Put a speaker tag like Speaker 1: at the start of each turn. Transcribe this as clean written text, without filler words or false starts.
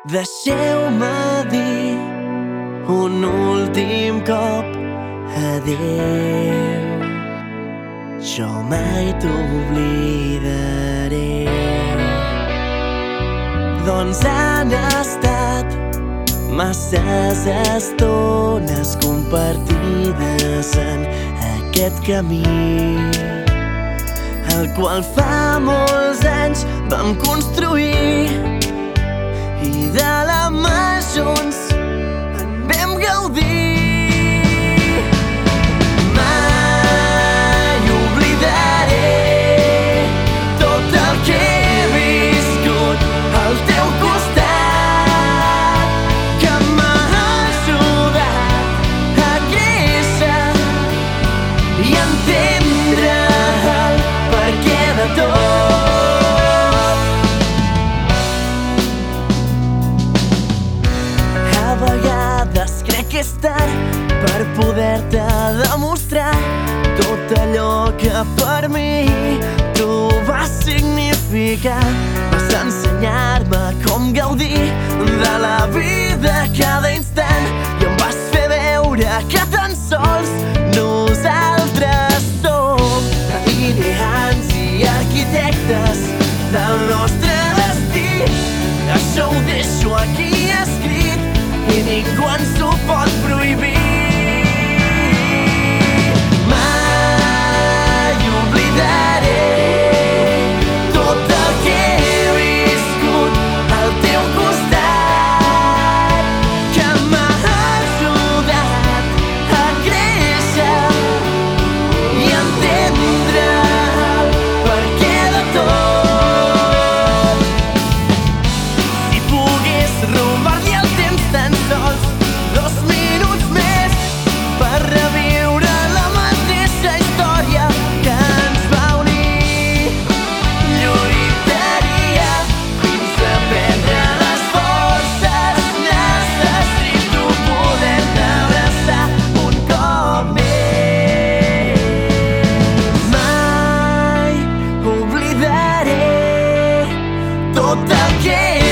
Speaker 1: Deixeu-me dir un últim cop adéu. Jo mai t'oblidaré. Doncs han estat masses estones compartides en aquest camí, el qual fa molts anys vam construir, i de la mà junts en vam gaudir. Mai oblidaré tot el que he viscut al teu costat, que m'ha ajudat a créixer i entendre el perquè de tot. A vegades crec que és tard per poder-te demostrar tot allò que per mi tu vas significar. Vas ensenyar-me com gaudir de la vida a cada instant i em vas fer veure que tan sols nosaltres som ideants i arquitectes del nostre destí. Això ho deixo aquí escrit i ningú ens ho pot prohibir. Mai oblidaré tot el que he viscut al teu costat, que m'ha ajudat a créixer i entendre el perquè de tot. Si pogués robar-li el temps tan sols 2 minuts més per reviure la mateixa història que ens va unir, lluitaria fins a prendre les forces. Necessito poder-te abraçar un cop més. Mai oblidaré tot el que